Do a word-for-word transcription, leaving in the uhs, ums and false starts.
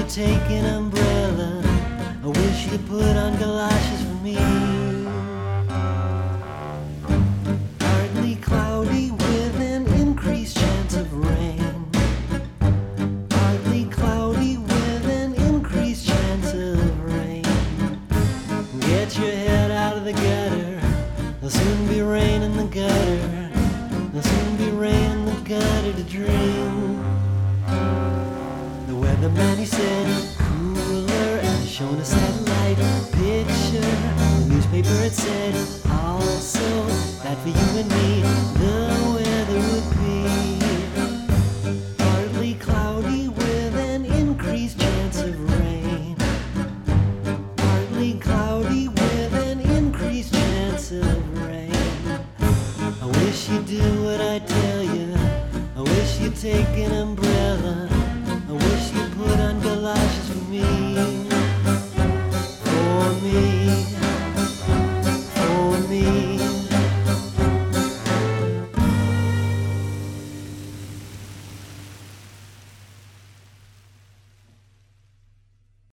take an umbrella. I wish you'd put on galoshes for me. Partly cloudy with an increased chance of rain. Partly cloudy with an increased chance of rain. Get your head out of the gutter. There'll soon be rain in the gutter. There'll soon be rain in the gutter to drink. The weatherman, he said, cooler, and shown a satellite picture. The newspaper had said also that for you and me the weather would be partly cloudy with an increased chance of rain. Partly cloudy with an increased chance of rain. I wish you'd do what I tell you. I wish you'd take an umbrella.